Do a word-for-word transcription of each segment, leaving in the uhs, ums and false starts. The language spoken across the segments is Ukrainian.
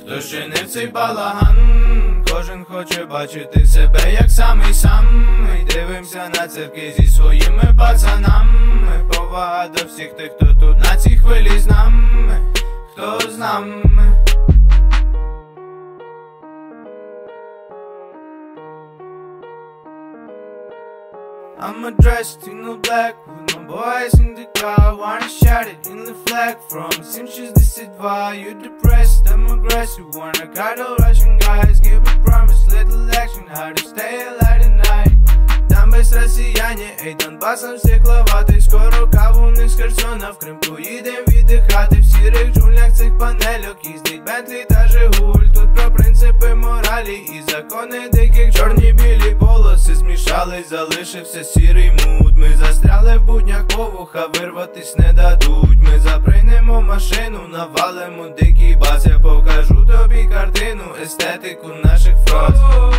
Хто ще не в цей балаган, кожен хоче бачити себе як самий сам. Ми дивимося на церкви зі своїми пацанами. Повага до всіх тих, хто тут на цій хвилі з нами, хто з нами. I'm dressed in all black with my boys in the car. Wanna shout it in the flag from Simchis this advice. You depressed, I'm aggressive. Wanna cuddle Russian guys. Give a promise, little action. How to stay alive at night. Там без росіяне, ей, Донбасом стекловатий. Скоро каву не з Херсона в Крим поїдем віддихати. В сірих джунглях цих панельок їздить Бентлі та Жигуль. Тут про принципи моралі і закони диких. Чорні білі полоси змішались, залишився сірий мут. Ми застряли в буднях, по вуха вирватись не дадуть. Ми запринемо машину, навалимо дикий бас. Я покажу тобі картину, естетику наших фраз.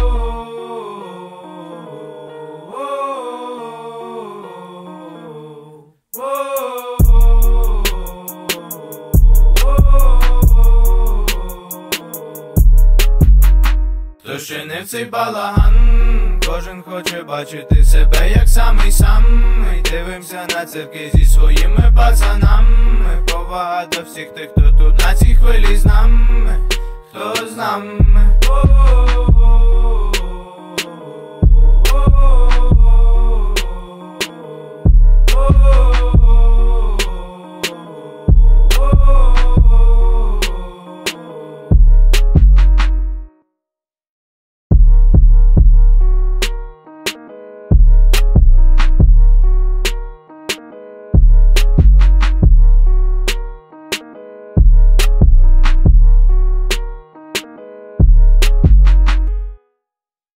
Хто ще не в цей балаган, кожен хоче бачити себе як самий сам. Ми дивимося на церкви зі своїми пацанами. Повага до всіх тих, хто тут на цій хвилі з нами, хто з нами.